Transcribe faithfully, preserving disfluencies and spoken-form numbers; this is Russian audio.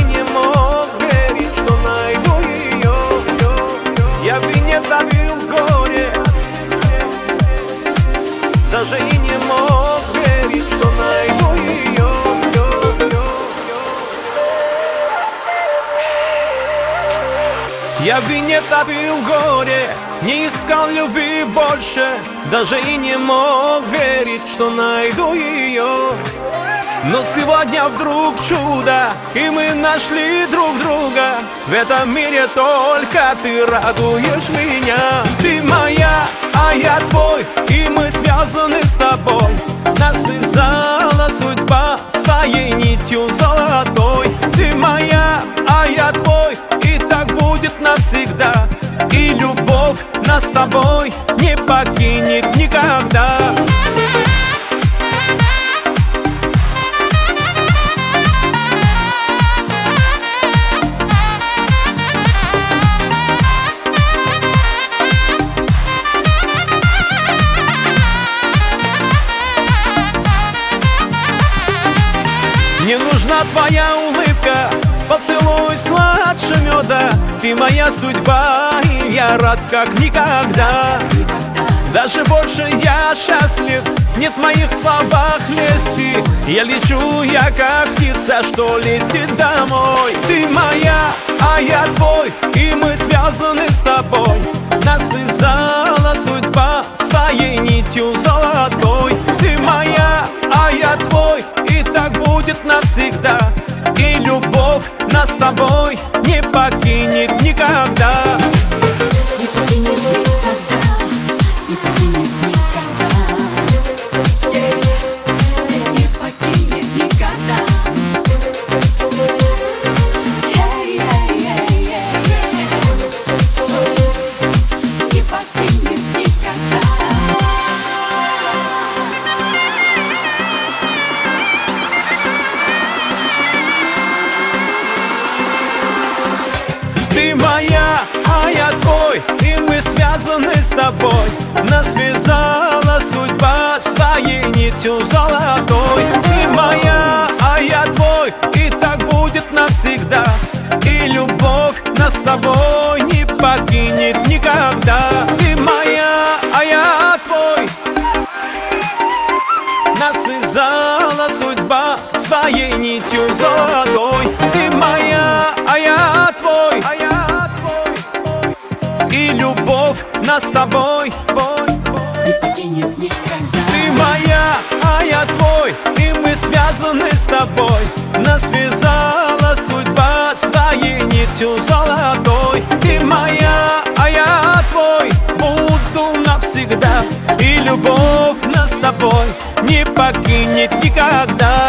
не мог верить, что найду ее. Я бы не топил в горе, даже и не мог верить, что найду ее. Я бы не топил в горе, не искал любви больше, даже и не мог верить, что найду ее. Но сегодня вдруг чудо, и мы нашли друг друга. В этом мире только ты радуешь меня. Ты моя, а я твой, и мы связаны с тобой. Нас связала судьба своей нитью золотой. Ты моя, а я твой, и так будет навсегда. И любовь нас с тобой не покинет никогда. Мне нужна твоя улыбка, поцелуй сладше меда. Ты моя судьба, и я рад как никогда. Даже больше я счастлив, нет в моих словах лести. Я лечу, я как птица, что летит домой. Ты моя, а я твой, и мы связаны с тобой. Нас связала судьба своей нитью золотой. Ты моя, а я твой, и так будет навсегда. И любовь нас с тобой не покинет никогда. Не покинет никогда, не покинет никогда. Не покинет никогда. Не покинет никогда. Ты моя, а я твой, и мы связаны с тобой. Нас связала судьба своей нитью золотой. Ты моя, а я твой, и так будет навсегда. И любовь нас с тобой не покинет никогда. Ты моя, а я твой, нас связала судьба своей нитью золотой. Ты моя, а я твой, и любовь нас с тобой Не покинет никогда. Ты моя, а я твой, и мы связаны с тобой. Нас связала судьба своей нитью золотой. Ты моя, а я твой, буду навсегда. И любовь нас с тобой не покинет никогда.